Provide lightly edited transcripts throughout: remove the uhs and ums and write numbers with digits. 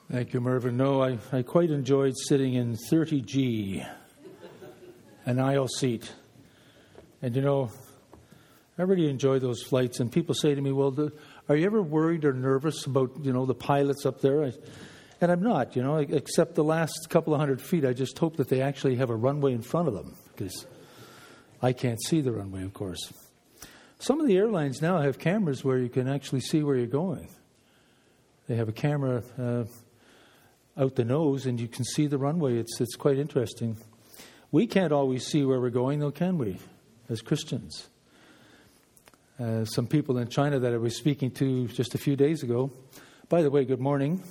Thank you, Mervyn. No, I quite enjoyed sitting in 30G, an aisle seat. And, I really enjoy those flights. And people say to me, well, are you ever worried or nervous about, the pilots up there? And I'm not, except the last couple of 100 feet. I just hope that they actually have a runway in front of them, because I can't see the runway, of course. Some of the airlines now have cameras where you can actually see where you're going. They have a camera out the nose, and you can see the runway. It's quite interesting. We can't always see where we're going, though, can we, as Christians? Some people in China that I was speaking to just a few days ago. By the way, good morning.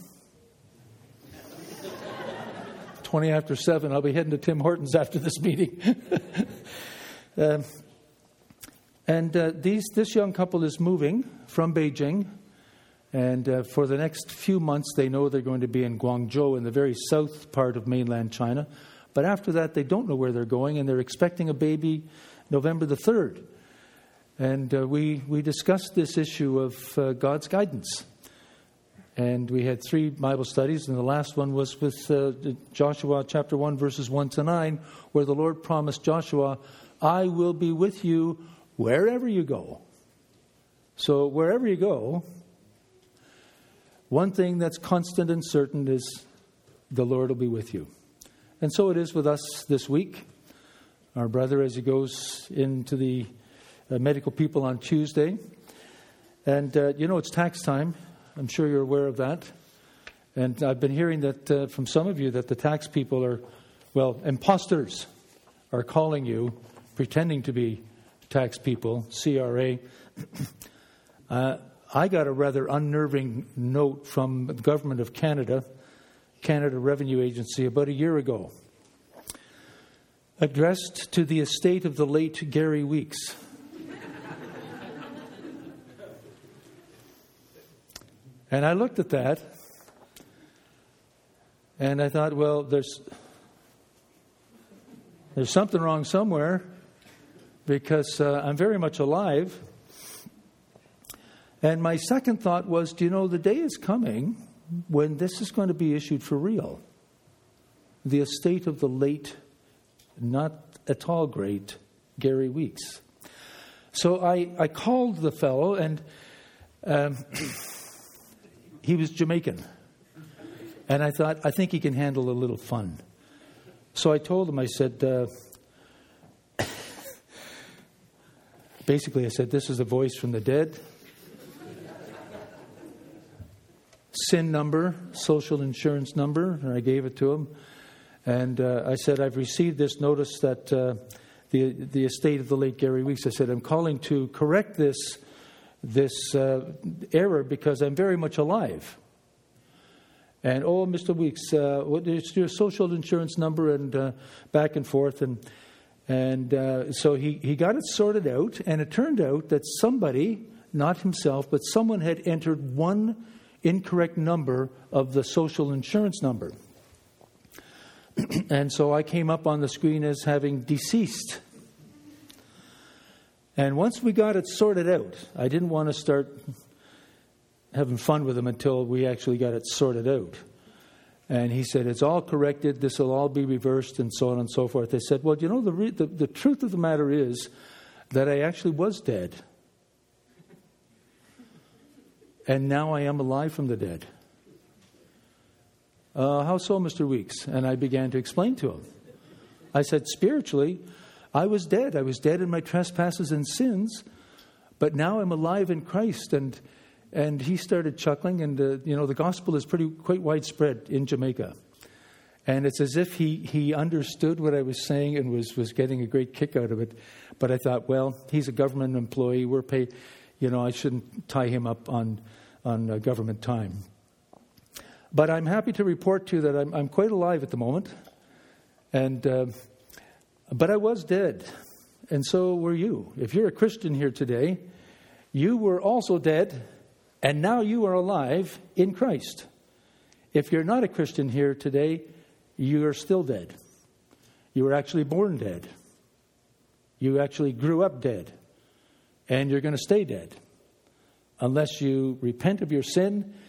20 after 7, I'll be heading to Tim Hortons after this meeting. This young couple is moving from Beijing. And for the next few months, they know they're going to be in Guangzhou in the very south part of mainland China. But after that, they don't know where they're going, and they're expecting a baby November the 3rd. And we discussed this issue of God's guidance. And we had 3 Bible studies, and the last one was with Joshua chapter 1, verses 1 to 9, where the Lord promised Joshua, I will be with you wherever you go. So wherever you go, one thing that's constant and certain is the Lord will be with you. And so it is with us this week. Our brother, as he goes into the medical people on Tuesday. And, it's tax time. I'm sure you're aware of that. And I've been hearing that from some of you that the tax people are, imposters are calling you, pretending to be tax people, CRA. I got a rather unnerving note from the Government of Canada Revenue Agency, about a year ago, addressed to the estate of the late Gary Weeks. And I looked at that, and I thought, well, there's something wrong somewhere, because I'm very much alive. And my second thought was, the day is coming when this is going to be issued for real. The estate of the late, not at all great, Gary Weeks. So I called the fellow, and he was Jamaican. And I thought, I think he can handle a little fun. So I told him, I said, basically I said, this is a voice from the dead. SIN number, social insurance number, and I gave it to him. And I said, I've received this notice that the estate of the late Gary Weeks. I said, I'm calling to correct this error because I'm very much alive. And, Mr. Weeks, what is your social insurance number? And back and forth. And so he got it sorted out. And it turned out that somebody, not himself, but someone had entered one incorrect number of the social insurance number. And so I came up on the screen as having deceased. And once we got it sorted out, I didn't want to start having fun with him until we actually got it sorted out. And he said, it's all corrected, this will all be reversed, and so on and so forth. I said, well, the truth of the matter is that I actually was dead. And now I am alive from the dead. How so, Mr. Weeks? And I began to explain to him. I said, spiritually, I was dead. I was dead in my trespasses and sins, but now I'm alive in Christ. And he started chuckling, and the gospel is quite widespread in Jamaica. And it's as if he understood what I was saying and was getting a great kick out of it. But I thought, well, he's a government employee. We're paid. I shouldn't tie him up on government time. But I'm happy to report to you that I'm quite alive at the moment. And but I was dead, and so were you. If you're a Christian here today, you were also dead, and now you are alive in Christ. If you're not a Christian here today, you are still dead. You were actually born dead. You actually grew up dead. And you're going to stay dead unless you repent of your sin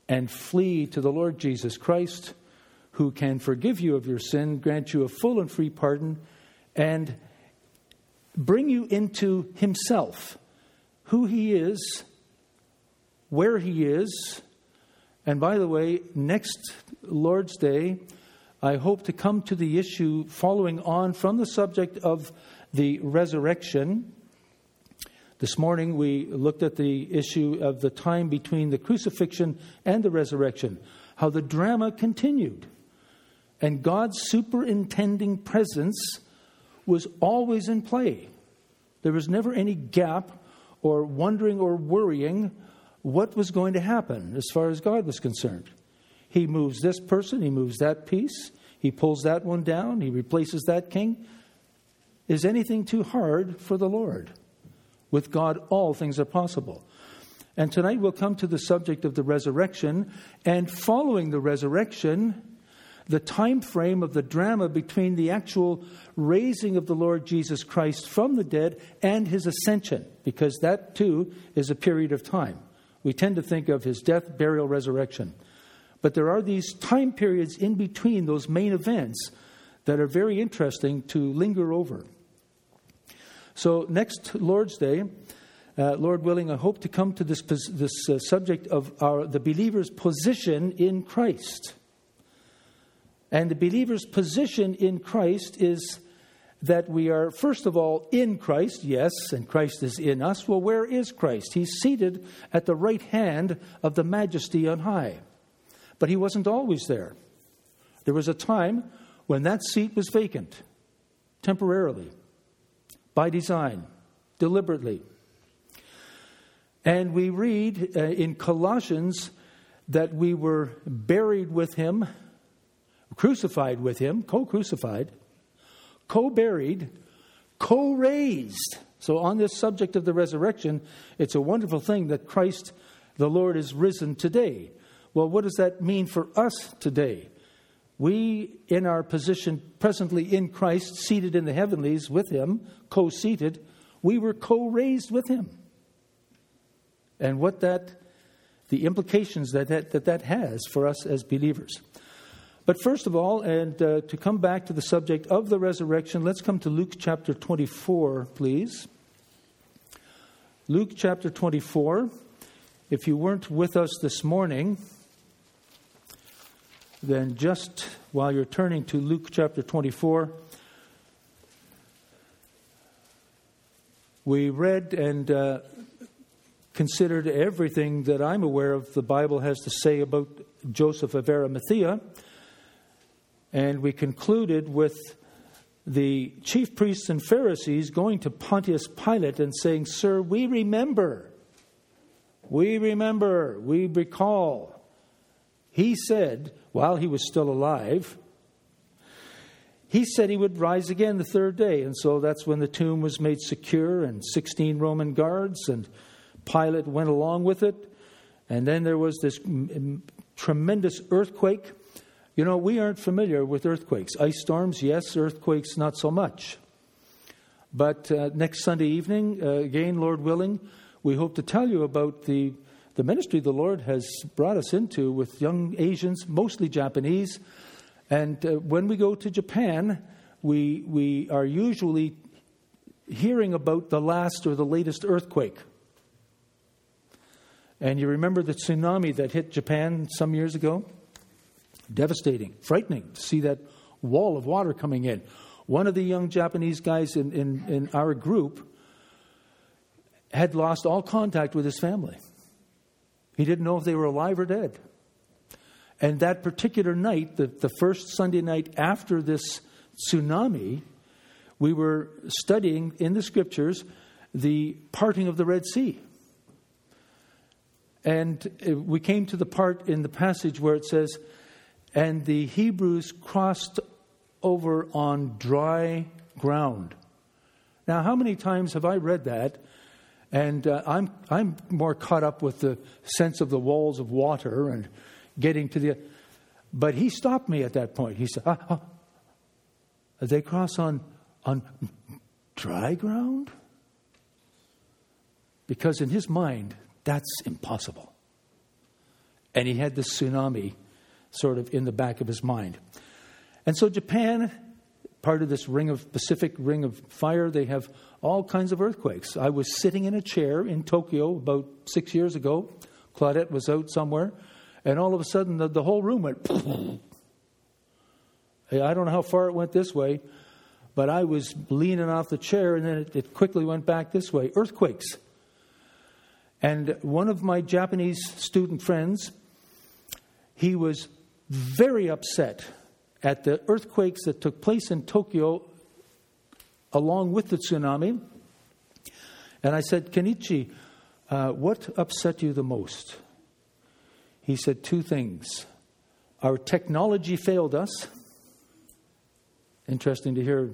and flee to the Lord Jesus Christ, who can forgive you of your sin, grant you a full and free pardon, and bring you into himself, who he is, where he is. And by the way, next Lord's Day, I hope to come to the issue following on from the subject of the resurrection. This morning we looked at the issue of the time between the crucifixion and the resurrection, how the drama continued. And God's superintending presence was always in play. There was never any gap or wondering or worrying what was going to happen as far as God was concerned. He moves this person, he moves that piece, he pulls that one down, he replaces that king. Is anything too hard for the Lord? With God, all things are possible. And tonight we'll come to the subject of the resurrection, and following the resurrection, the time frame of the drama between the actual raising of the Lord Jesus Christ from the dead and his ascension, because that too is a period of time. We tend to think of his death, burial, resurrection. But there are these time periods in between those main events that are very interesting to linger over. So next Lord's Day, Lord willing, I hope to come to this subject of the believer's position in Christ. And the believer's position in Christ is that we are, first of all, in Christ, yes, and Christ is in us. Well, where is Christ? He's seated at the right hand of the Majesty on high. But he wasn't always there. There was a time when that seat was vacant, temporarily, by design, deliberately. And we read in Colossians that we were buried with him, crucified with him, co-crucified, co-buried, co-raised. So on this subject of the resurrection, it's a wonderful thing that Christ, the Lord, is risen today. Well, what does that mean for us today? We, in our position presently in Christ, seated in the heavenlies with him, co-seated, we were co-raised with him. And what the implications that has for us as believers. But first of all, and to come back to the subject of the resurrection, let's come to Luke chapter 24, please. Luke chapter 24. If you weren't with us this morning, then just while you're turning to Luke chapter 24, we read and considered everything that I'm aware of the Bible has to say about Joseph of Arimathea. And we concluded with the chief priests and Pharisees going to Pontius Pilate and saying, "Sir, we recall. He said, while he was still alive, he said he would rise again the third day." And so that's when the tomb was made secure and 16 Roman guards, and Pilate went along with it. And then there was this tremendous earthquake. You know, we aren't familiar with earthquakes. Ice storms, yes. Earthquakes, not so much. But next Sunday evening, again, Lord willing, we hope to tell you about the ministry the Lord has brought us into with young Asians, mostly Japanese. And when we go to Japan, we are usually hearing about the last or the latest earthquake. And you remember the tsunami that hit Japan some years ago? Devastating, frightening to see that wall of water coming in. One of the young Japanese guys in our group had lost all contact with his family. He didn't know if they were alive or dead. And that particular night, the first Sunday night after this tsunami, we were studying in the scriptures the parting of the Red Sea. And we came to the part in the passage where it says, "And the Hebrews crossed over on dry ground." Now, how many times have I read that? And I'm more caught up with the sense of the walls of water and getting to the... But he stopped me at that point. He said, they cross on dry ground? Because in his mind, that's impossible. And he had this tsunami sort of in the back of his mind. And so Japan, part of this Pacific Ring of Fire, they have all kinds of earthquakes. I was sitting in a chair in Tokyo about 6 years ago. Claudette was out somewhere. And all of a sudden, the whole room went... I don't know how far it went this way, but I was leaning off the chair, and then it quickly went back this way. Earthquakes. And one of my Japanese student friends, he was very upset at the earthquakes that took place in Tokyo along with the tsunami. And I said, Kenichi, what upset you the most? He said 2 things. Our technology failed us. Interesting to hear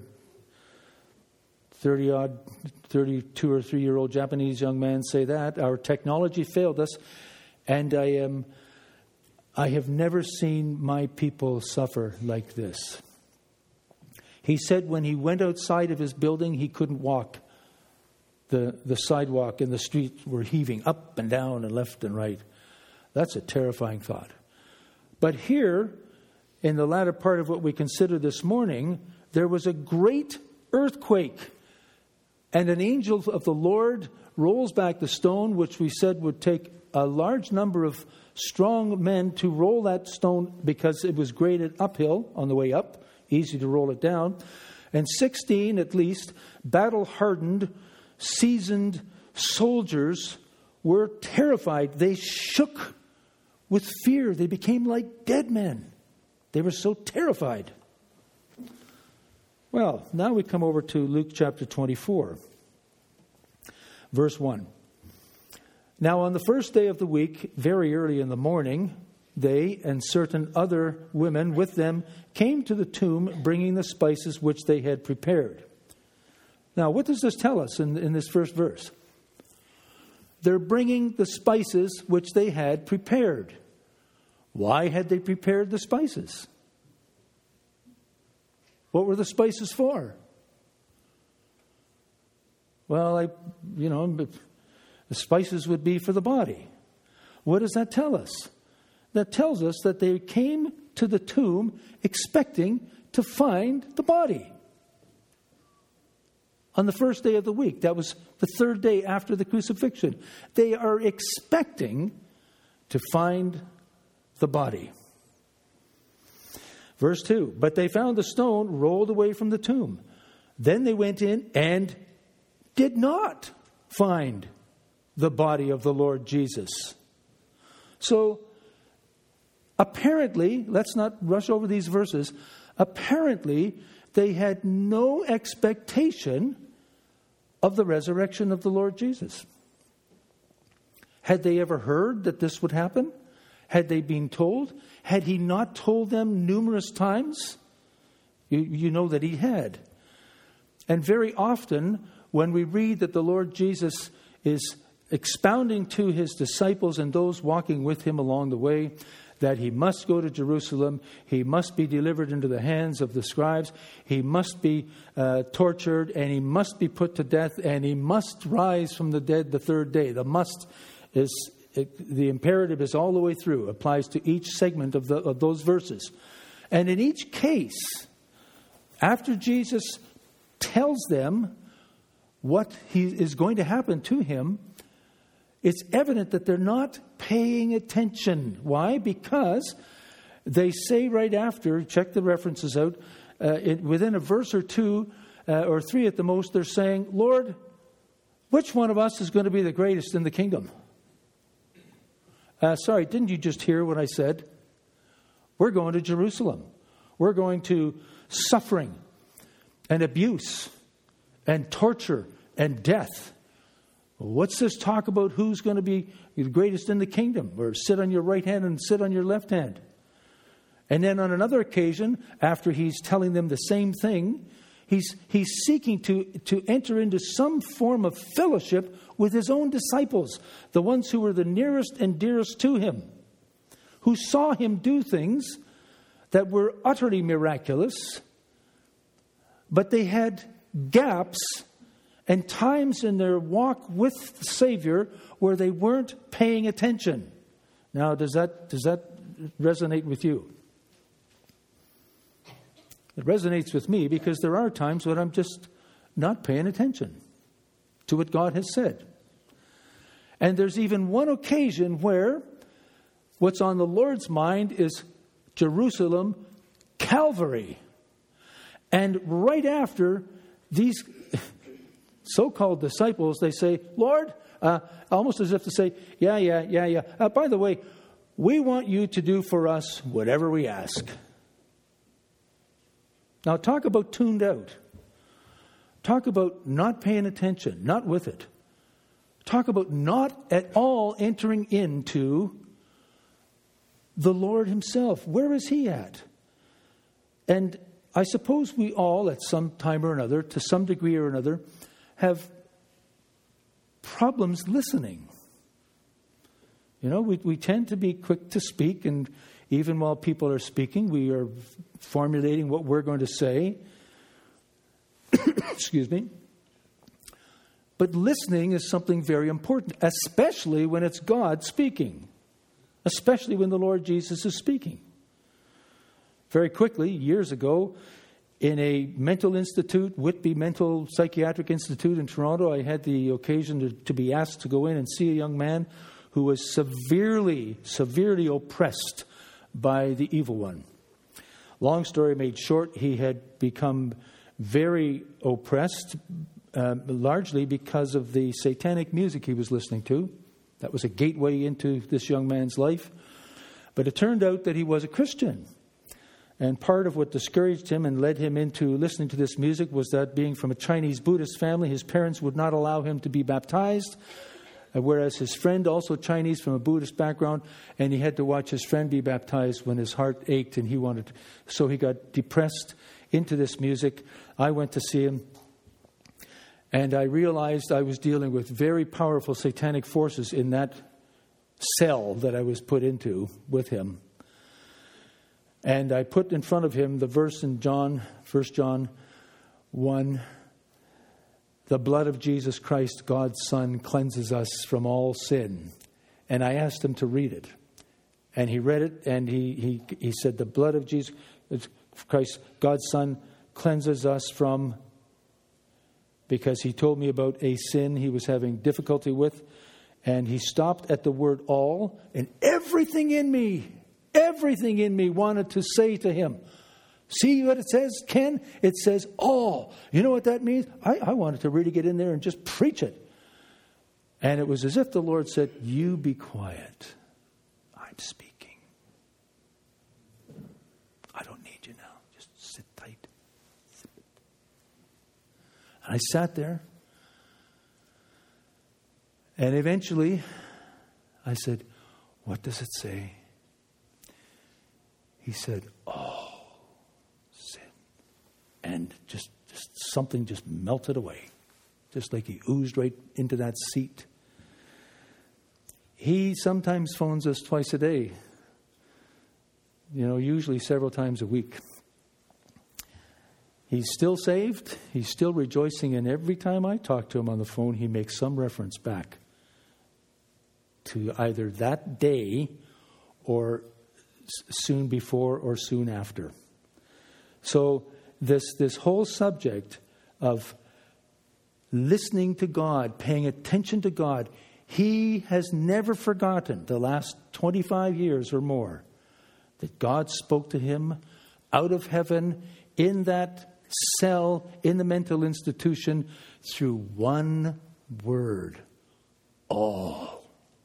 32 or 3-year-old Japanese young man say that. Our technology failed us, and I have never seen my people suffer like this. He said when he went outside of his building, he couldn't walk. The sidewalk and the streets were heaving up and down and left and right. That's a terrifying thought. But here, in the latter part of what we consider this morning, there was a great earthquake. And an angel of the Lord rolls back the stone, which we said would take a large number of strong men to roll that stone because it was graded uphill on the way up, easy to roll it down. And 16, at least, battle-hardened, seasoned soldiers were terrified. They shook with fear. They became like dead men. They were so terrified. Well, now we come over to Luke chapter 24, verse 1. Now on the first day of the week, very early in the morning, they and certain other women with them came to the tomb bringing the spices which they had prepared. Now, what does this tell us in this first verse? They're bringing the spices which they had prepared. Why had they prepared the spices? What were the spices for? Well, the spices would be for the body. What does that tell us? That tells us that they came to the tomb expecting to find the body. On the first day of the week, that was the 3rd day after the crucifixion. They are expecting to find the body. Verse 2, but they found the stone rolled away from the tomb. Then they went in and did not find the body of the Lord Jesus. So, apparently, let's not rush over these verses, apparently they had no expectation of the resurrection of the Lord Jesus. Had they ever heard that this would happen? Had they been told? Had he not told them numerous times? You know that he had. And very often, when we read that the Lord Jesus is expounding to his disciples and those walking with him along the way, that he must go to Jerusalem, he must be delivered into the hands of the scribes, he must be tortured, and he must be put to death, and he must rise from the dead the 3rd day. The must is... the imperative is all the way through, applies to each segment of those verses. And in each case, after Jesus tells them what is going to happen to him, it's evident that they're not paying attention. Why? Because they say right after, check the references out, within a verse or 2 or 3 at the most, they're saying, Lord, which one of us is going to be the greatest in the kingdom? Sorry, didn't you just hear what I said? We're going to Jerusalem. We're going to suffering and abuse and torture and death. What's this talk about who's going to be the greatest in the kingdom? Or sit on your right hand and sit on your left hand. And then on another occasion, after he's telling them the same thing, he's seeking to enter into some form of fellowship with his own disciples, the ones who were the nearest and dearest to him, who saw him do things that were utterly miraculous, but they had gaps and times in their walk with the Savior where they weren't paying attention. Now, does that resonate with you? It resonates with me because there are times when I'm just not paying attention to what God has said. And there's even one occasion where what's on the Lord's mind is Jerusalem, Calvary. And right after, these so-called disciples, they say, Lord, almost as if to say, yeah. By the way, we want you to do for us whatever we ask. Now, talk about tuned out. Talk about not paying attention, not with it. Talk about not at all entering into the Lord himself. Where is he at? And I suppose we all, at some time or another, to some degree or another, have problems listening. You know, we tend to be quick to speak, and even while people are speaking, we are formulating what we're going to say. Excuse me. But listening is something very important, especially when it's God speaking, especially when the Lord Jesus is speaking. Very quickly, years ago, in a mental institute, Whitby Mental Psychiatric Institute in Toronto, I had the occasion to be asked to go in and see a young man who was severely oppressed by the evil one. Long story made short, he had become very oppressed, largely because of the satanic music he was listening to. That was a gateway into this young man's life. But it turned out that he was a Christian. And part of what discouraged him and led him into listening to this music was that being from a Chinese Buddhist family, his parents would not allow him to be baptized, whereas his friend, also Chinese from a Buddhist background, and he had to watch his friend be baptized when his heart ached and he wanted to. So he got depressed into this music. I went to see him, and I realized I was dealing with very powerful satanic forces in that cell that I was put into with him. And I put in front of him the verse in 1 John 1, the blood of Jesus Christ, God's Son, cleanses us from all sin. And I asked him to read it. And he read it, and he said, the blood of Jesus Christ, God's Son, cleanses us from, because he told me about a sin he was having difficulty with. And he stopped at the word all, and everything in me wanted to say to him, see what it says, Ken? It says all. You know what that means? I wanted to really get in there and just preach it. And it was as if the Lord said, you be quiet. I'm speaking. I don't need you now. Just sit tight. And I sat there. And eventually, I said, what does it say? He said, oh, sin. And just something just melted away. Just like he oozed right into that seat. He sometimes phones us twice a day. You know, usually several times a week. He's still saved. He's still rejoicing. And every time I talk to him on the phone, he makes some reference back to either that day or soon before or soon after. So this whole subject of listening to God, paying attention to God, he has never forgotten the last 25 years or more that God spoke to him out of heaven in that cell in the mental institution through one word. All.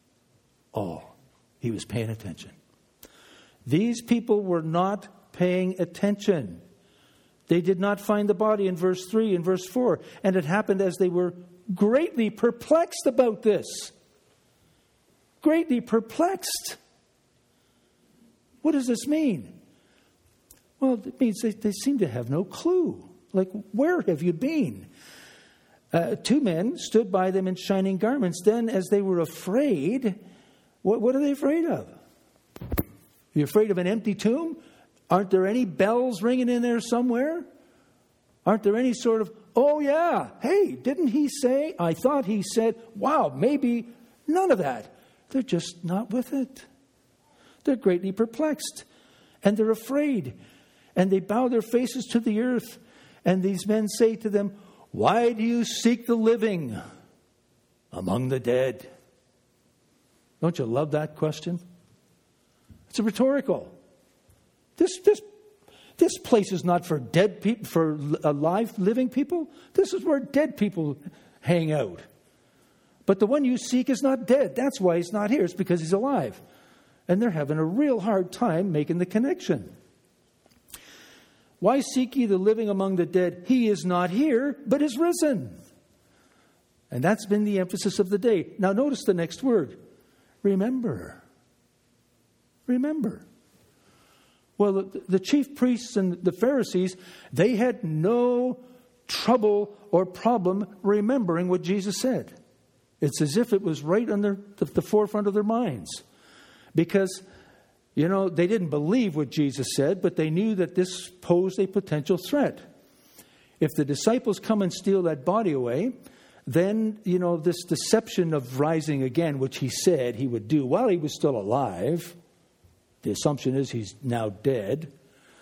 He was paying attention. These people were not paying attention. They did not find the body in verse 3 and verse 4. And it happened as they were greatly perplexed about this. Greatly perplexed. What does this mean? Well, it means they seem to have no clue. Like, where have you been? 2 men stood by them in shining garments. Then, as they were afraid, what are they afraid of? You're afraid of an empty tomb? Aren't there any bells ringing in there somewhere? Aren't there any sort of, oh yeah, hey, didn't he say? I thought he said, wow, maybe. None of that. They're just not with it. They're greatly perplexed, and they're afraid, and they bow their faces to the earth. And these men say to them, "Why do you seek the living among the dead?" Don't you love that question? It's rhetorical. This place is not for dead people, for alive, living people. This is where dead people hang out. But the one you seek is not dead. That's why he's not here. It's because he's alive. And they're having a real hard time making the connection. Why seek ye the living among the dead? He is not here, but is risen. And that's been the emphasis of the day. Now notice the next word. Remember. Remember. Well, the chief priests and the Pharisees, they had no trouble or problem remembering what Jesus said. It's as if it was right on the forefront of their minds. Because, they didn't believe what Jesus said, but they knew that this posed a potential threat. If the disciples come and steal that body away, then, this deception of rising again, which he said he would do while he was still alive, the assumption is he's now dead.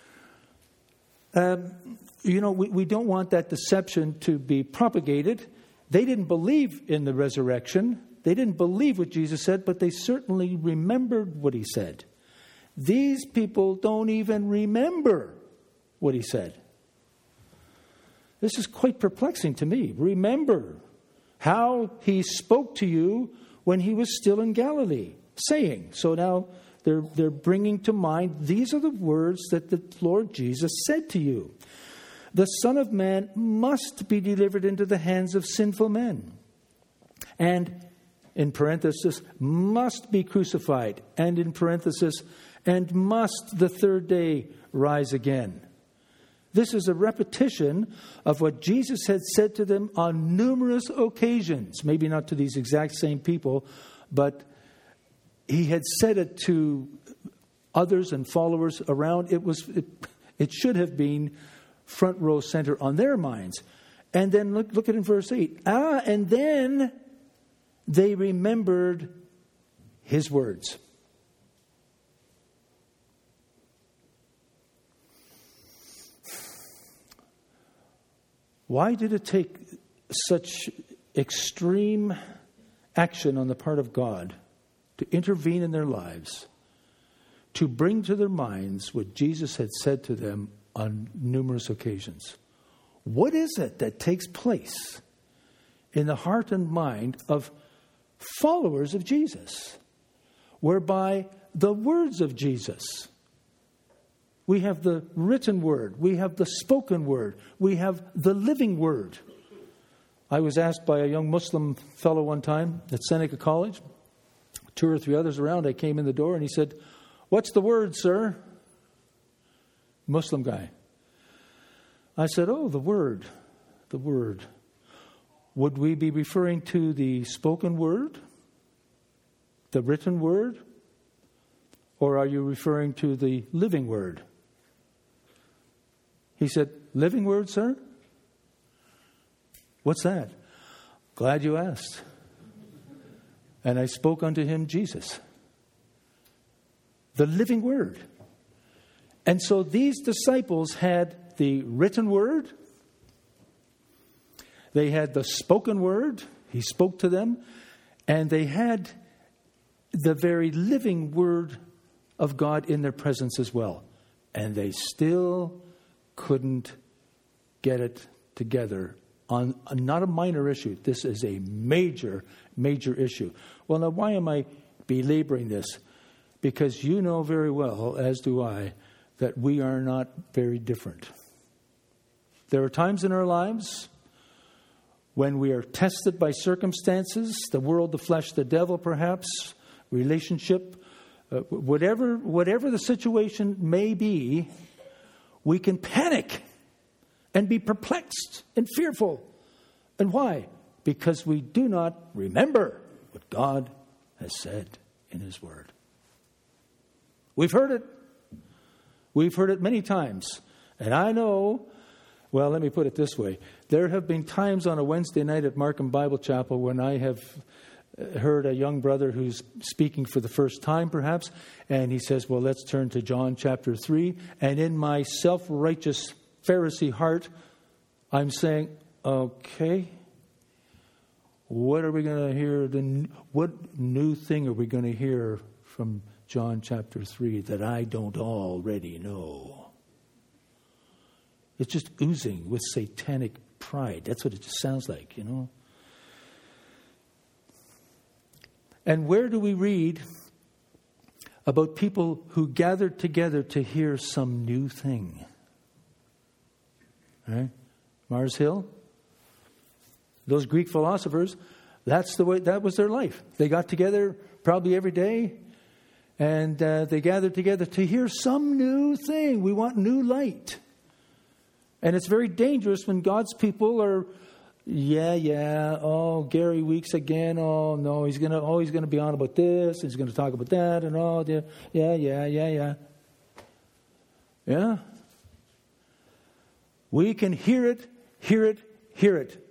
We don't want that deception to be propagated. They didn't believe in the resurrection. They didn't believe what Jesus said, but they certainly remembered what he said. These people don't even remember what he said. This is quite perplexing to me. Remember how he spoke to you when he was still in Galilee, saying. So now they're bringing to mind, these are the words that the Lord Jesus said to you. The Son of Man must be delivered into the hands of sinful men. And, in parenthesis, must be crucified. And in parenthesis, and must the third day rise again. This is a repetition of what Jesus had said to them on numerous occasions. Maybe not to these exact same people, but he had said it to others and followers around. It should have been front row center on their minds. And then look at it in verse 8. And then they remembered his words. Why did it take such extreme action on the part of God to intervene in their lives, to bring to their minds what Jesus had said to them on numerous occasions? What is it that takes place in the heart and mind of followers of Jesus, whereby the words of Jesus, we have the written word, we have the spoken word, we have the living word. I was asked by a young Muslim fellow one time at Seneca College, 2 or 3 others around. I came in the door and he said, "What's the word, sir?" Muslim guy. I said, "Oh, the word, the word. Would we be referring to the spoken word, the written word, or are you referring to the living word?" He said, "Living word, sir?" "What's that?" "Glad you asked." And I spoke unto him Jesus, the living word. And so these disciples had the written word. They had the spoken word. He spoke to them. And they had the very living word of God in their presence as well. And they still couldn't get it together on not a minor issue. This is a major, major issue. Well, now, why am I belaboring this? Because you know very well, as do I, that we are not very different. There are times in our lives when we are tested by circumstances, the world, the flesh, the devil, perhaps, relationship, whatever the situation may be, we can panic and be perplexed and fearful. And why? Because we do not remember what God has said in His Word. We've heard it. We've heard it many times. And I know, well, let me put it this way. There have been times on a Wednesday night at Markham Bible Chapel when I have heard a young brother who's speaking for the first time, perhaps, and he says, well, let's turn to John chapter 3. And in my self-righteous Pharisee heart, I'm saying, okay, what are we going to hear? What new thing are we going to hear from John chapter 3 that I don't already know? It's just oozing with satanic pride. That's what it just sounds like, you know. And where do we read about people who gathered together to hear some new thing? Right? Mars Hill? Those Greek philosophers, that's the way, that was their life. They got together probably every day, and they gathered together to hear some new thing. We want new light. And it's very dangerous when God's people are, oh, Gary Weeks again, oh no, he's gonna be on about this, he's gonna talk about that, and oh, yeah. We can hear it.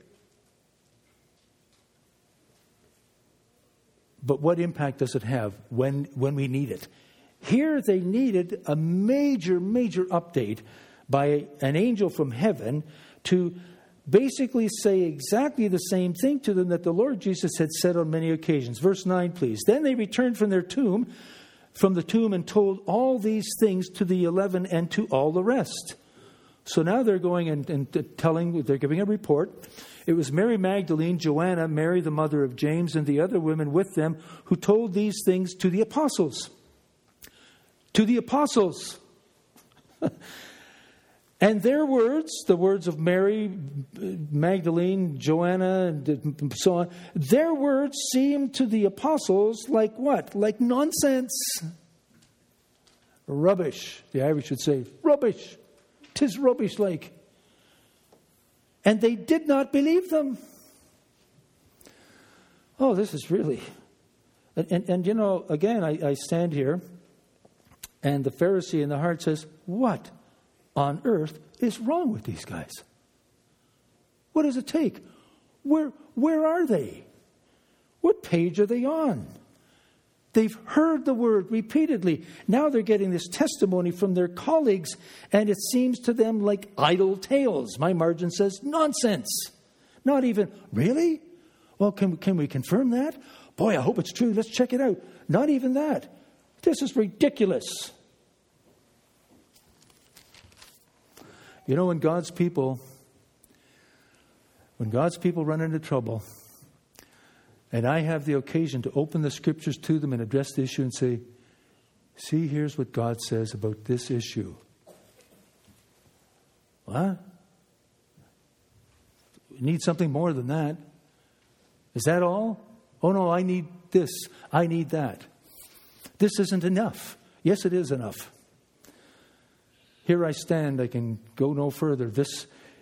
But what impact does it have when we need it? Here they needed a major update by an angel from heaven to basically say exactly the same thing to them that the Lord Jesus had said on many occasions. Verse 9, please. Then they returned from the tomb and told all these things to the 11 and to all the rest. So now they're going and they're giving a report. It was Mary Magdalene, Joanna, Mary the mother of James, and the other women with them who told these things to the apostles. To the apostles. And their words, the words of Mary, Magdalene, Joanna, and so on, their words seemed to the apostles like what? Like nonsense. Rubbish. The Irish would say, rubbish. 'Tis rubbish like. And they did not believe them. Oh, this is really... And you know, again, I stand here, and the Pharisee in the heart says, what on earth is wrong with these guys? What does it take? Where are they? What page are they on? They've heard the word repeatedly. Now they're getting this testimony from their colleagues, and it seems to them like idle tales. My margin says nonsense. Not even, really? Well, can we confirm that? Boy, I hope it's true. Let's check it out. Not even that. This is ridiculous. You know, when God's people run into trouble, and I have the occasion to open the scriptures to them and address the issue and say, see, here's what God says about this issue. What? We need something more than that. Is that all? Oh no, I need this. I need that. This isn't enough. Yes, it is enough. Here I stand. I can go no further. This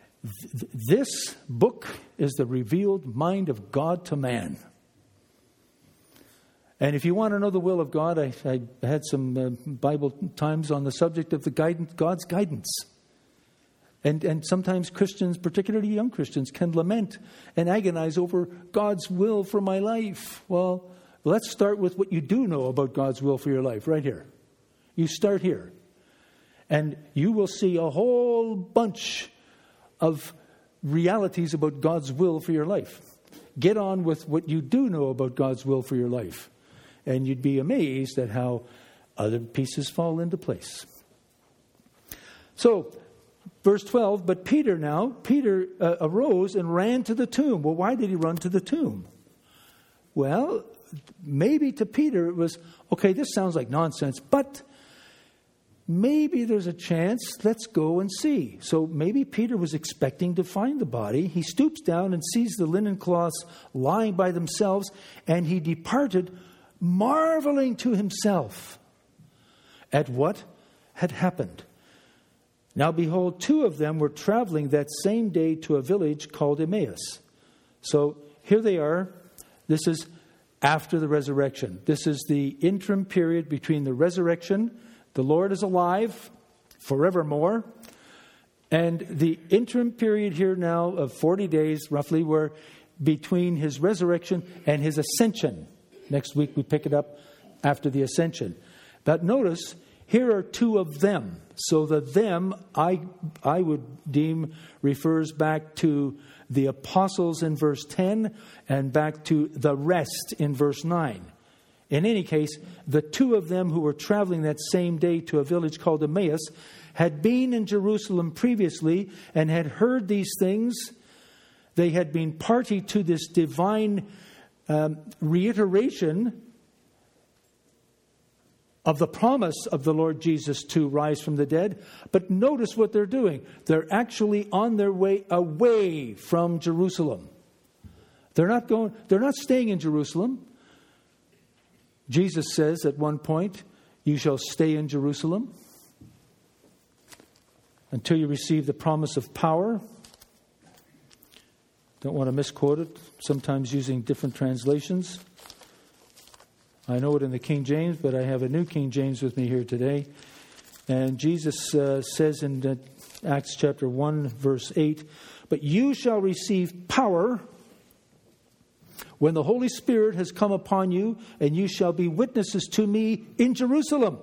book is the revealed mind of God to man. And if you want to know the will of God, I had some Bible times on the subject of God's guidance. And sometimes Christians, particularly young Christians, can lament and agonize over God's will for my life. Well, let's start with what you do know about God's will for your life, right here. You start here. And you will see a whole bunch of realities about God's will for your life. Get on with what you do know about God's will for your life. And you'd be amazed at how other pieces fall into place. So, verse 12, but Peter arose and ran to the tomb. Well, why did he run to the tomb? Well, maybe to Peter it was, okay, this sounds like nonsense, but maybe there's a chance, let's go and see. So maybe Peter was expecting to find the body. He stoops down and sees the linen cloths lying by themselves, and he departed, marveling to himself at what had happened. Now behold, 2 of them were traveling that same day to a village called Emmaus. So here they are. This is after the resurrection. This is the interim period between the resurrection. The Lord is alive forevermore. And the interim period here now of 40 days, roughly, where between his resurrection and his ascension. Next week we pick it up after the ascension. But notice, here are two of them. So the them, I would deem, refers back to the apostles in verse 10 and back to the rest in verse 9. In any case, the two of them who were traveling that same day to a village called Emmaus had been in Jerusalem previously and had heard these things. They had been party to this divine reiteration of the promise of the Lord Jesus to rise from the dead. But notice what they're doing. They're actually on their way away from Jerusalem. They're not staying in Jerusalem. Jesus says at one point, "You shall stay in Jerusalem until you receive the promise of power." Don't want to misquote it, sometimes using different translations. I know it in the King James, but I have a New King James with me here today. And Jesus says in Acts chapter 1, verse 8, "But you shall receive power when the Holy Spirit has come upon you, and you shall be witnesses to me in Jerusalem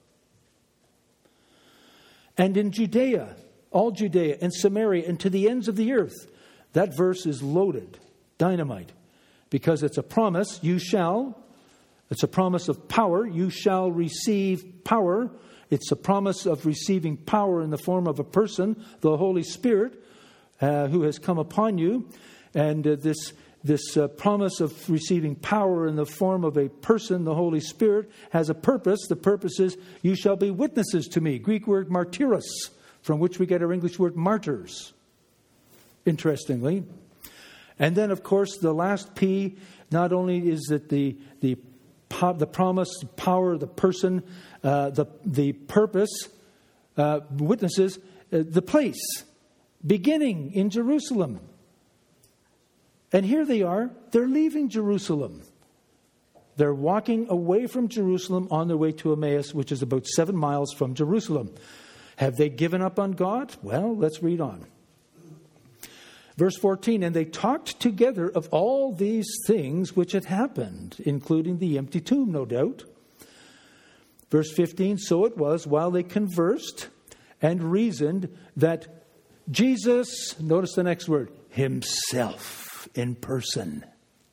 and in Judea, all Judea and Samaria, and to the ends of the earth." That verse is loaded, dynamite, because it's a promise, you shall. It's a promise of power. You shall receive power. It's a promise of receiving power in the form of a person, the Holy Spirit, who has come upon you. And this promise of receiving power in the form of a person, the Holy Spirit, has a purpose. The purpose is, you shall be witnesses to me. Greek word martyros, from which we get our English word martyrs, interestingly. And then, of course, the last P, not only is it the promise, the power, the person, the purpose, witnesses, the place, beginning in Jerusalem. And here they are, they're leaving Jerusalem. They're walking away from Jerusalem on their way to Emmaus, which is about 7 miles from Jerusalem. Have they given up on God? Well, let's read on. Verse 14, "And they talked together of all these things which had happened," including the empty tomb, no doubt. Verse 15, "So it was while they conversed and reasoned that Jesus," notice the next word, "himself in person."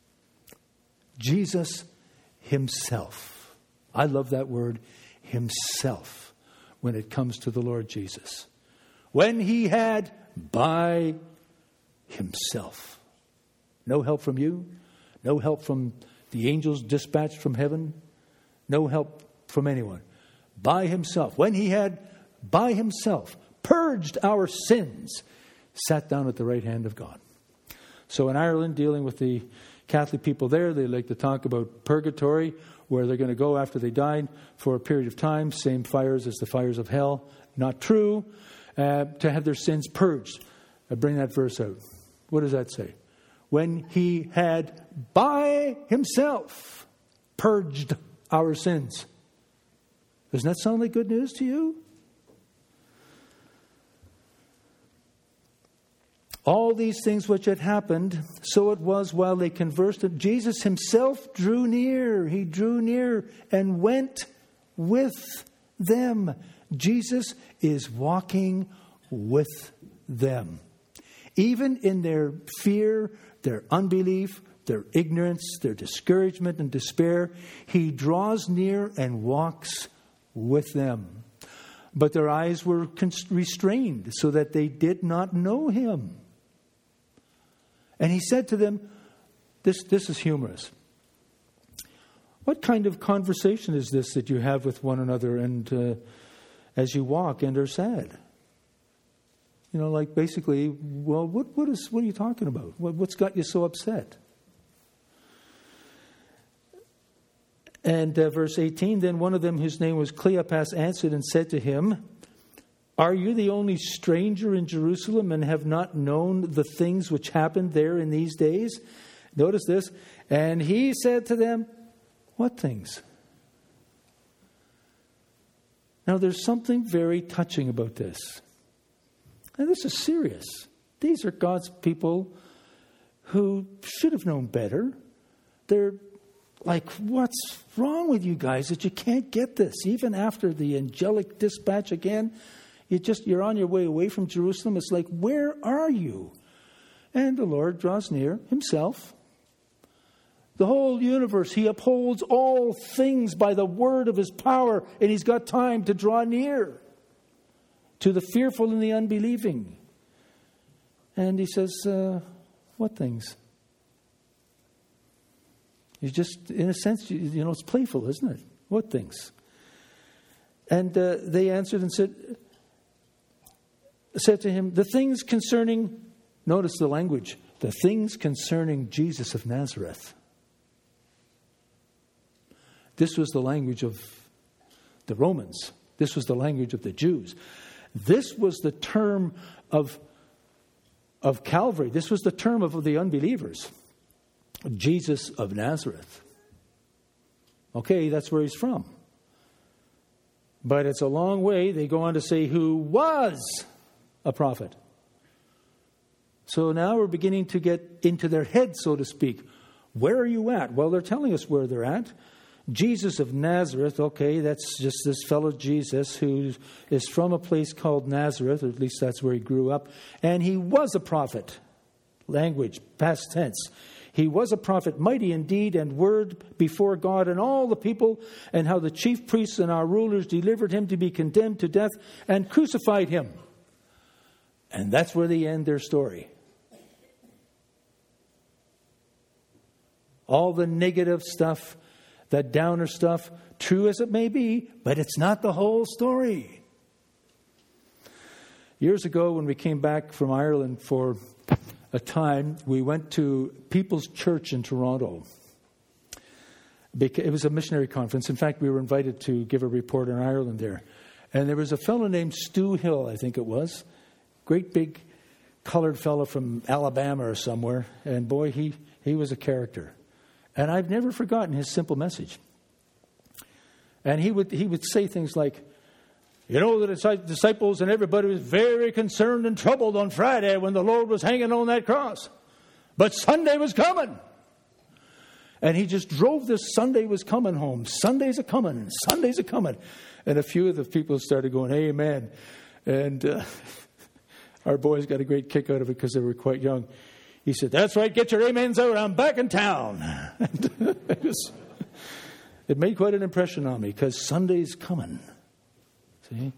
Jesus himself. I love that word, himself, when it comes to the Lord Jesus. When he had by himself. No help from you. No help from the angels dispatched from heaven. No help from anyone. By himself. When he had by himself purged our sins, sat down at the right hand of God. So in Ireland, dealing with the Catholic people there, they like to talk about purgatory, where they're going to go after they died for a period of time. Same fires as the fires of hell. Not true. To have their sins purged. I bring that verse out. What does that say? When he had by himself purged our sins. Doesn't that sound like good news to you? All these things which had happened, so it was while they conversed, that Jesus himself drew near. He drew near and went with them. Jesus is walking with them. Even in their fear, their unbelief, their ignorance, their discouragement and despair, he draws near and walks with them. But their eyes were restrained so that they did not know him. And he said to them, this is humorous. "What kind of conversation is this that you have with one another and as you walk and are sad?" You know, like basically, well, what are you talking about? What's got you so upset? And verse 18, "Then one of them, whose name was Cleopas, answered and said to him, 'Are you the only stranger in Jerusalem and have not known the things which happened there in these days?' Notice this. And he said to them, 'What things?'" Now there's something very touching about this. And this is serious. These are God's people who should have known better. They're like, what's wrong with you guys that you can't get this? Even after the angelic dispatch again, you're on your way away from Jerusalem. It's like, where are you? And the Lord draws near himself. The whole universe, he upholds all things by the word of his power, and he's got time to draw near to the fearful and the unbelieving. And he says, what things? He's just, in a sense, it's playful, isn't it? What things? And they answered and said to him, the things concerning, notice the language, the things concerning Jesus of Nazareth. This was the language of the Romans. This was the language of the Jews. This was the term of Calvary. This was the term of the unbelievers. Jesus of Nazareth. Okay, that's where he's from. But it's a long way. They go on to say who was a prophet. So now we're beginning to get into their head, so to speak. Where are you at? Well, they're telling us where they're at. Jesus of Nazareth, okay, that's just this fellow Jesus who is from a place called Nazareth, or at least that's where he grew up. And he was a prophet. Language, past tense. He was a prophet, mighty in deed and word before God and all the people, and how the chief priests and our rulers delivered him to be condemned to death and crucified him. And that's where they end their story. All the negative stuff, that downer stuff, true as it may be, but it's not the whole story. Years ago, when we came back from Ireland for a time, we went to People's Church in Toronto. It was a missionary conference. In fact, we were invited to give a report on Ireland there. And there was a fellow named Stu Hill, I think it was. Great big colored fellow from Alabama or somewhere. And boy, he was a character. And I've never forgotten his simple message. And he would say things like, the disciples and everybody was very concerned and troubled on Friday when the Lord was hanging on that cross. But Sunday was coming. And he just drove this Sunday was coming home. Sundays are coming. Sundays are coming. And a few of the people started going, amen. And our boys got a great kick out of it because they were quite young. He said, that's right, get your amens out. I'm back in town. It made quite an impression on me because Sunday's coming. See?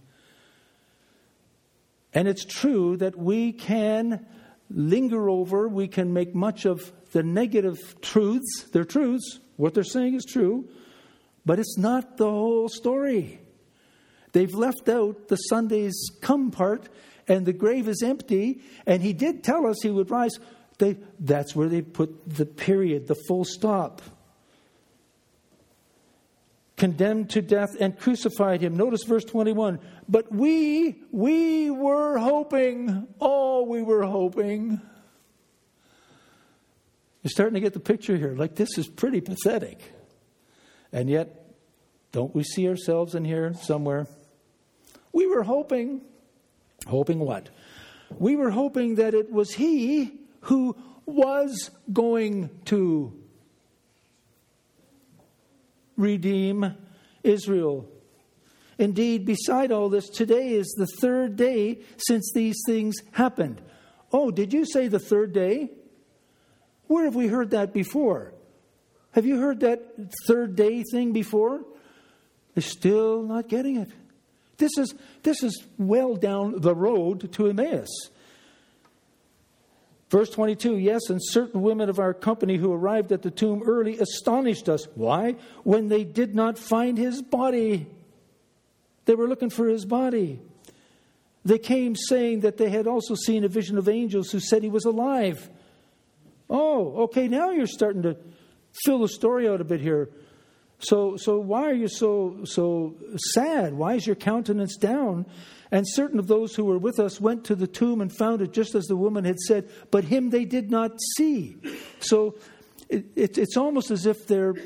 And it's true that we can linger over, we can make much of the negative truths. They're truths. What they're saying is true. But it's not the whole story. They've left out the Sunday's come part, and the grave is empty. And he did tell us he would rise. That's where they put the period, the full stop. Condemned to death and crucified him. Notice verse 21. But we were hoping. Oh, we were hoping. You're starting to get the picture here. Like, this is pretty pathetic. And yet, don't we see ourselves in here somewhere? We were hoping. Hoping what? We were hoping that it was he who was going to redeem Israel. Indeed, beside all this, today is the third day since these things happened. Oh, did you say the third day? Where have we heard that before? Have you heard that third day thing before? They're still not getting it. This is well down the road to Emmaus. Verse 22, yes, and certain women of our company who arrived at the tomb early astonished us. Why? When they did not find his body. They were looking for his body. They came saying that they had also seen a vision of angels who said he was alive. Oh, okay, now you're starting to fill the story out a bit here. So why are you so sad? Why is your countenance down? And certain of those who were with us went to the tomb and found it just as the woman had said, but him they did not see. So it's almost as if they're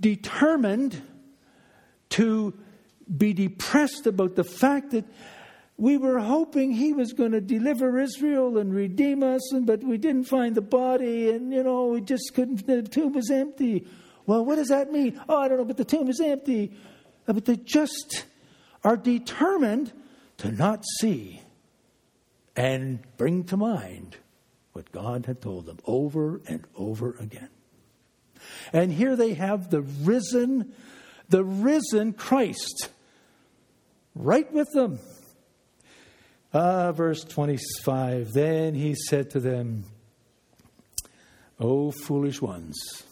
determined to be depressed about the fact that We were hoping he was going to deliver Israel and redeem us, but we didn't find the body, and, we just couldn't, the tomb was empty. Well, what does that mean? Oh, I don't know, but the tomb is empty. But they just are determined to not see and bring to mind what God had told them over and over again. And here they have the risen Christ right with them. Verse 25, then he said to them, O foolish ones.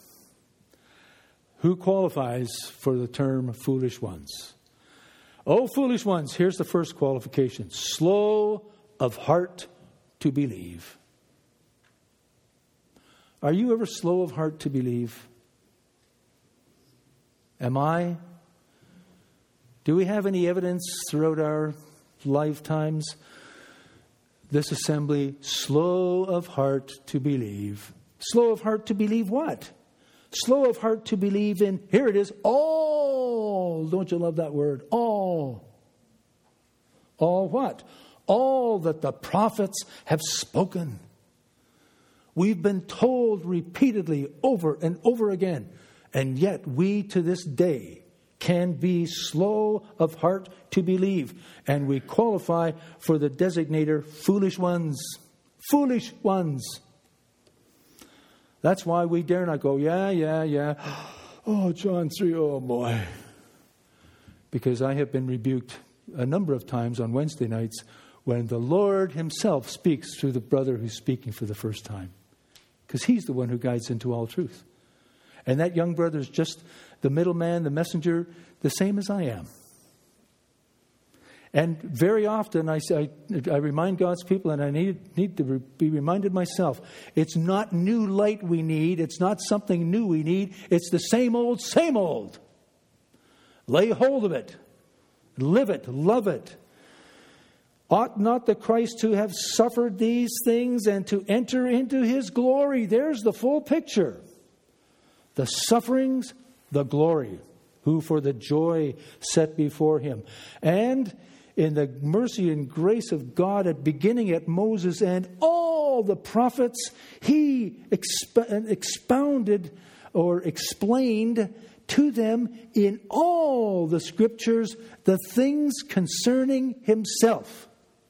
Who qualifies for the term foolish ones? O foolish ones, here's the first qualification. Slow of heart to believe. Are you ever slow of heart to believe? Am I? Do we have any evidence throughout our lifetimes? This assembly, slow of heart to believe. Slow of heart to believe what? Slow of heart to believe in, here it is, all. Don't you love that word? All. All what? All that the prophets have spoken. We've been told repeatedly over and over again. And yet we to this day can be slow of heart to believe. And we qualify for the designator foolish ones. Foolish ones. That's why we dare not go, yeah. Oh, John 3, oh boy. Because I have been rebuked a number of times on Wednesday nights when the Lord himself speaks through the brother who's speaking for the first time. Because he's the one who guides into all truth. And that young brother is just the middleman, the messenger, the same as I am. And very often I remind God's people, and I need to be reminded myself, it's not new light we need. It's not something new we need. It's the same old, same old. Lay hold of it. Live it. Love it. Ought not the Christ to have suffered these things and to enter into his glory? There's the full picture. The sufferings, the glory, who for the joy set before him. And in the mercy and grace of God, beginning at Moses and all the prophets, he expounded or explained to them in all the scriptures the things concerning himself.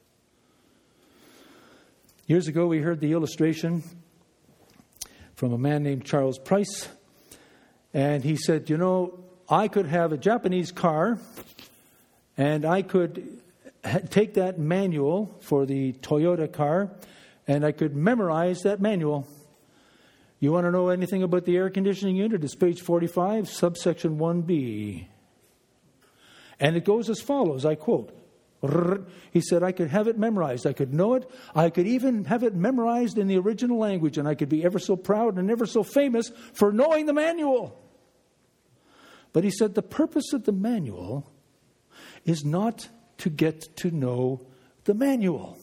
Years ago, we heard the illustration from a man named Charles Price. And he said, I could have a Japanese car and I could take that manual for the Toyota car and I could memorize that manual. You want to know anything about the air conditioning unit? It's page 45, subsection 1B. And it goes as follows, I quote. He said, I could have it memorized. I could know it. I could even have it memorized in the original language. And I could be ever so proud and ever so famous for knowing the manual. But he said, the purpose of the manual is not to get to know the manual.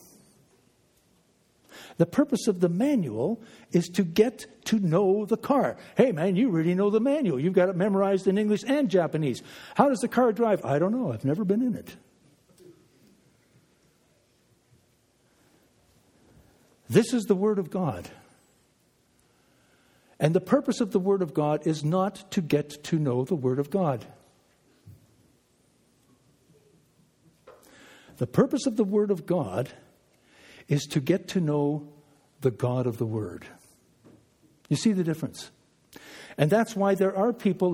The purpose of the manual is to get to know the car. Hey, man, you really know the manual. You've got it memorized in English and Japanese. How does the car drive? I don't know. I've never been in it. This is the Word of God. And the purpose of the Word of God is not to get to know the Word of God. The purpose of the Word of God is to get to know the God of the Word. You see the difference? And that's why there are people,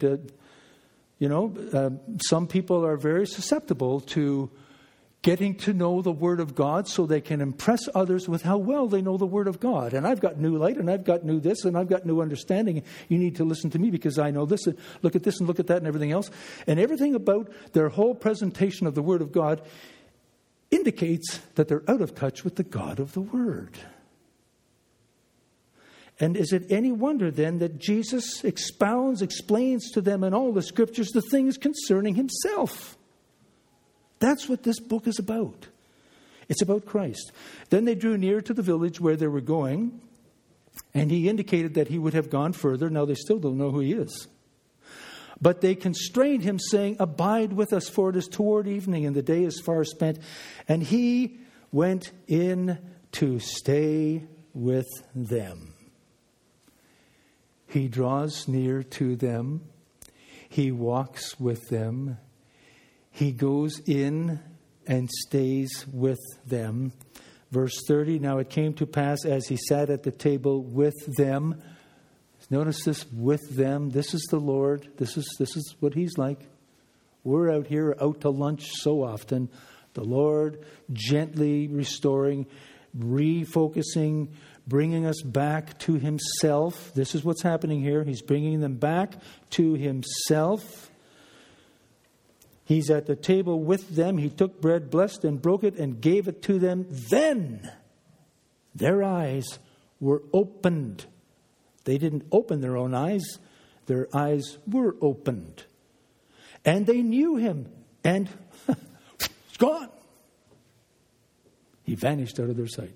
some people are very susceptible to getting to know the Word of God so they can impress others with how well they know the Word of God. And I've got new light, and I've got new this, and I've got new understanding. You need to listen to me because I know this, and look at this, and look at that, and everything else. And everything about their whole presentation of the Word of God indicates that they're out of touch with the God of the Word. And is it any wonder then that Jesus explains to them in all the Scriptures the things concerning himself? That's what this book is about. It's about Christ. Then they drew near to the village where they were going, and he indicated that he would have gone further. Now they still don't know who he is. But they constrained him, saying, "Abide with us, for it is toward evening, and the day is far spent." And he went in to stay with them. He draws near to them. He walks with them. He goes in and stays with them. Verse 30, "Now it came to pass as he sat at the table with them." Notice this, with them. This is the Lord. This is what he's like. We're out here, out to lunch so often. The Lord gently restoring, refocusing, bringing us back to himself. This is what's happening here. He's bringing them back to himself. He's at the table with them. He took bread, blessed and broke it, and gave it to them. Then their eyes were opened. They didn't open their own eyes. Their eyes were opened. And they knew him. And it's gone. He vanished out of their sight.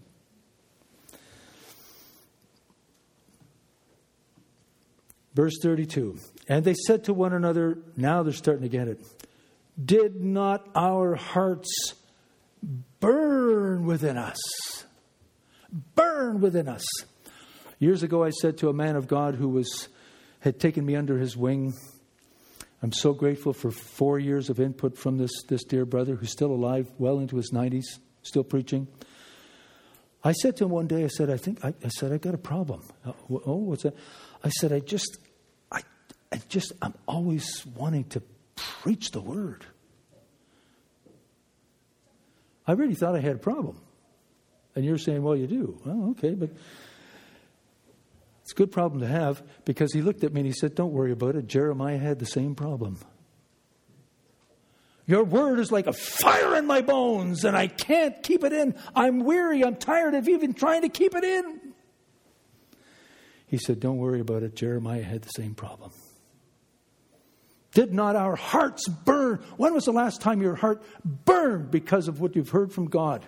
Verse 32. "And they said to one another," now they're starting to get it, "Did not our hearts burn within us?" Burn within us. Years ago, I said to a man of God who had taken me under his wing, I'm so grateful for 4 years of input from this dear brother who's still alive, well into his 90s, still preaching. I said to him one day, I said, "I got a problem." "Oh, what's that?" I said, I'm always wanting to preach the word. I really thought I had a problem. And you're saying, "Well, you do." "Oh, okay, but it's a good problem to have," because he looked at me and he said, "Don't worry about it. Jeremiah had the same problem. Your word is like a fire in my bones and I can't keep it in. I'm weary. I'm tired of even trying to keep it in." He said, "Don't worry about it. Jeremiah had the same problem." Did not our hearts burn? When was the last time your heart burned because of what you've heard from God?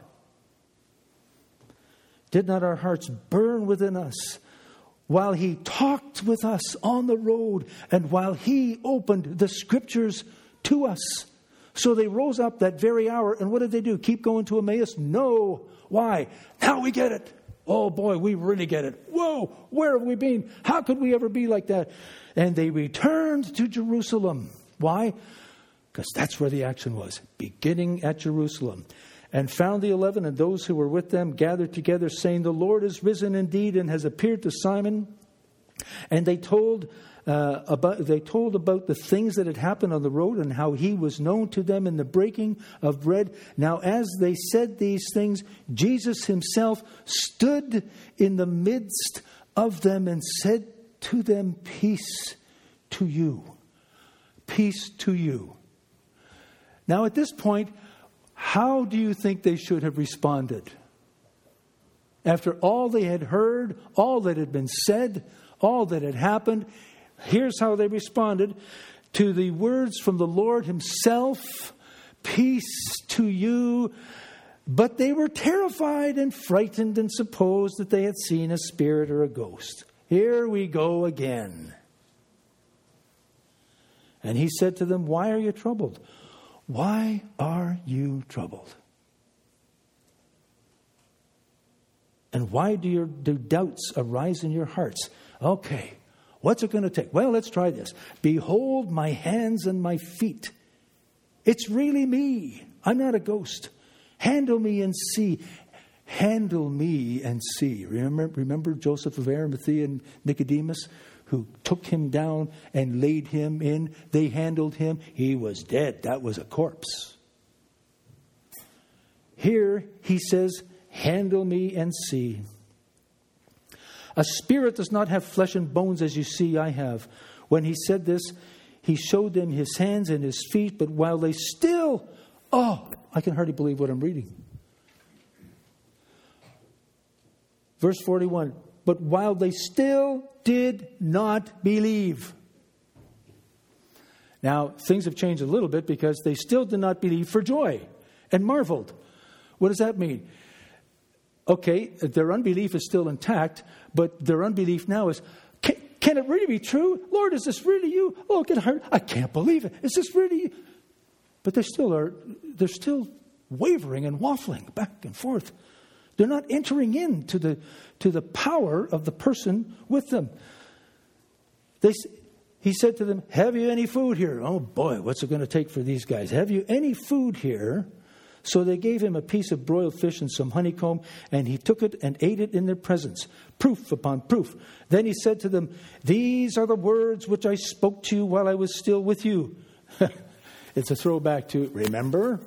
Did not our hearts burn within us while he talked with us on the road and while he opened the scriptures to us? So they rose up that very hour, and what did they do? Keep going to Emmaus? No. Why? Now we get it. Oh boy, we really get it. Whoa, where have we been? How could we ever be like that? And they returned to Jerusalem. Why? Because that's where the action was, beginning at Jerusalem. And found the 11 and those who were with them gathered together, saying, "The Lord is risen indeed and has appeared to Simon." And they told about the things that had happened on the road and how he was known to them in the breaking of bread. Now, as they said these things, Jesus himself stood in the midst of them and said to them, "Peace to you. Peace to you." Now, at this point, how do you think they should have responded? After all they had heard, all that had been said, all that had happened, here's how they responded to the words from the Lord himself, "Peace to you." But they were terrified and frightened and supposed that they had seen a spirit or a ghost. Here we go again. And he said to them, "Why are you troubled? Why are you troubled? And why do doubts arise in your hearts?" Okay, what's it going to take? Well, let's try this. "Behold my hands and my feet. It's really me. I'm not a ghost. Handle me and see." Handle me and see. Remember Joseph of Arimathea and Nicodemus, who took him down and laid him in. They handled him. He was dead. That was a corpse. Here he says, "Handle me and see." A spirit does not have flesh and bones as you see I have. When he said this, he showed them his hands and his feet. But while they still, I can hardly believe what I'm reading. Verse 41, but while they still did not believe. Now, things have changed a little bit because they still did not believe for joy and marveled. What does that mean? Okay, their unbelief is still intact, but their unbelief now is, Can it really be true? Lord, is this really you? Oh, get hurt. I can't believe it. Is this really you? But they're still wavering and waffling back and forth. They're not entering into the power of the person with them. He said to them, have you any food here? Oh boy, what's it going to take for these guys? Have you any food here? So they gave him a piece of broiled fish and some honeycomb, and he took it and ate it in their presence. Proof upon proof. Then he said to them, these are the words which I spoke to you while I was still with you. It's a throwback to, remember?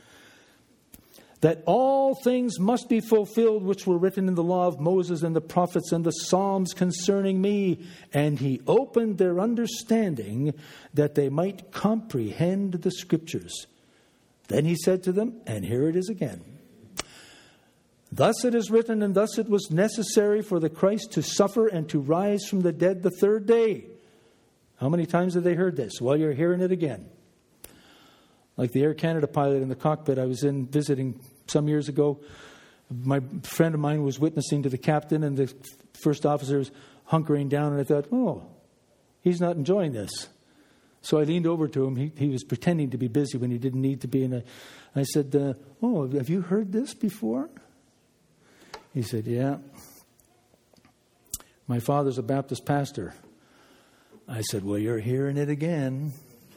That all things must be fulfilled which were written in the law of Moses and the prophets and the Psalms concerning me. And he opened their understanding that they might comprehend the Scriptures. Then he said to them, and here it is again, thus it is written, and thus it was necessary for the Christ to suffer and to rise from the dead the third day. How many times have they heard this? Well, you're hearing it again. Like the Air Canada pilot in the cockpit I was in visiting some years ago. My friend of mine was witnessing to the captain, and the first officer was hunkering down, and I thought, oh, he's not enjoying this. So I leaned over to him. He was pretending to be busy when he didn't need to be. And I said, oh, have you heard this before? He said, yeah. My father's a Baptist pastor. I said, well, you're hearing it again.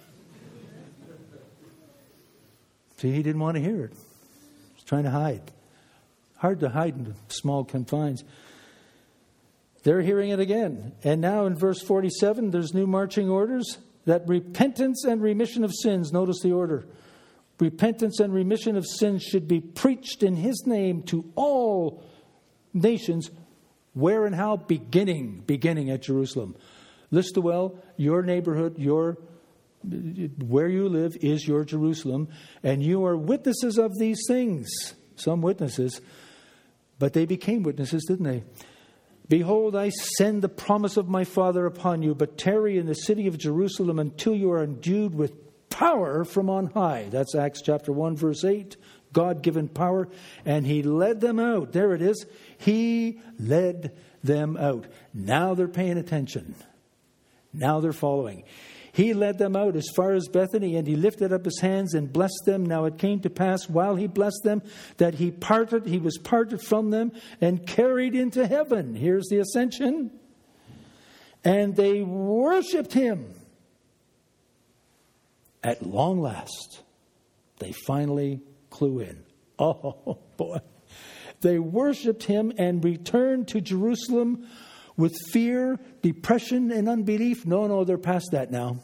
See, he didn't want to hear it. He was trying to hide. Hard to hide in small confines. They're hearing it again. And now in verse 47, there's new marching orders. That repentance and remission of sins, notice the order. Repentance and remission of sins should be preached in His name to all nations. Where and how? Beginning at Jerusalem. Listowel, your neighborhood, where you live is your Jerusalem, and you are witnesses of these things. Some witnesses, but they became witnesses, didn't they? Behold, I send the promise of my Father upon you, but tarry in the city of Jerusalem until you are endued with power from on high. That's Acts chapter 1, verse 8. God-given power. And He led them out. There it is. He led them out. Now they're paying attention. Now they're following. He led them out as far as Bethany, and He lifted up His hands and blessed them. Now it came to pass, while He blessed them, that He was parted from them and carried into heaven. Here's the ascension. And they worshipped Him. At long last, they finally clue in. Oh, boy. They worshipped Him and returned to Jerusalem with fear, depression, and unbelief. No, they're past that now.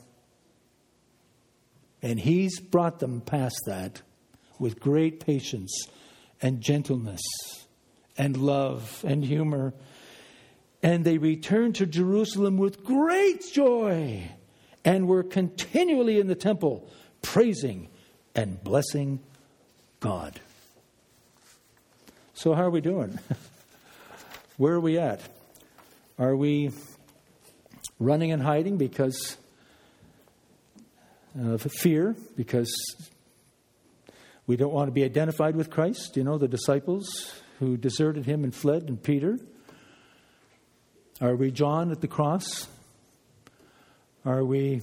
And He's brought them past that with great patience and gentleness and love and humor. And they returned to Jerusalem with great joy and were continually in the temple, praising and blessing God. So how are we doing? Where are we at? Are we running and hiding because of fear? Because we don't want to be identified with Christ? You know, the disciples who deserted Him and fled, and Peter. Are we John at the cross? Are we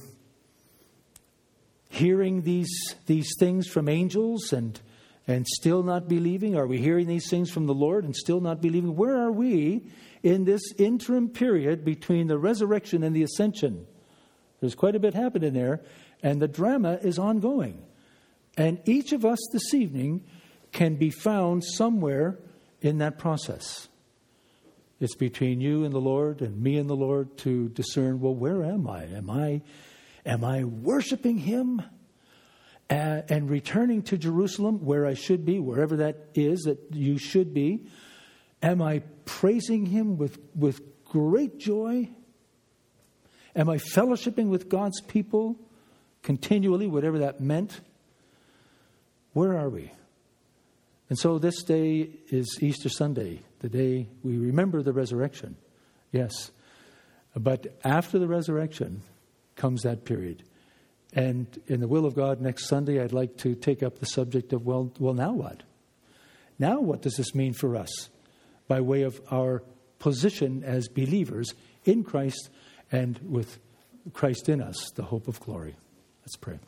hearing these things from angels and still not believing? Are we hearing these things from the Lord and still not believing? Where are we in this interim period between the resurrection and the ascension? There's quite a bit happening there, and the drama is ongoing. And each of us this evening can be found somewhere in that process. It's between you and the Lord and me and the Lord to discern, well, where am I? Am I worshiping Him and returning to Jerusalem where I should be, wherever that is that you should be? Am I praising Him with great joy? Am I fellowshipping with God's people continually, whatever that meant? Where are we? And so this day is Easter Sunday, the day we remember the resurrection. Yes. But after the resurrection comes that period. And in the will of God, next Sunday, I'd like to take up the subject of, well, now what? Now what does this mean for us by way of our position as believers in Christ and with Christ in us, the hope of glory. Let's pray.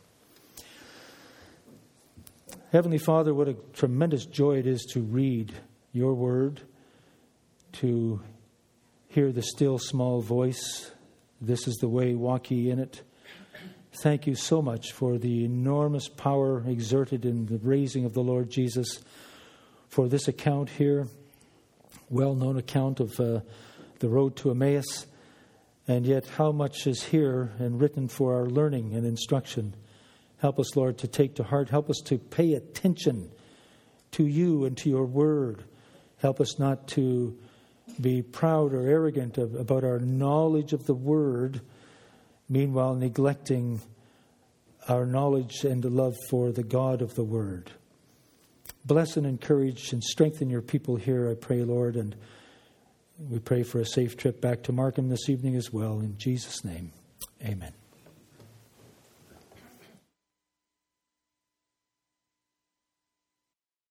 Heavenly Father, what a tremendous joy it is to read your word, to hear the still small voice. This is the way, walk ye in it. Thank you so much for the enormous power exerted in the raising of the Lord Jesus, for this account here, well-known account of the road to Emmaus, and yet how much is here and written for our learning and instruction. Help us, Lord, to take to heart. Help us to pay attention to you and to your word. Help us not to be proud or arrogant about our knowledge of the word, meanwhile neglecting our knowledge and love for the God of the word. Bless and encourage and strengthen your people here, I pray, Lord, and we pray for a safe trip back to Markham this evening as well. In Jesus' name, amen.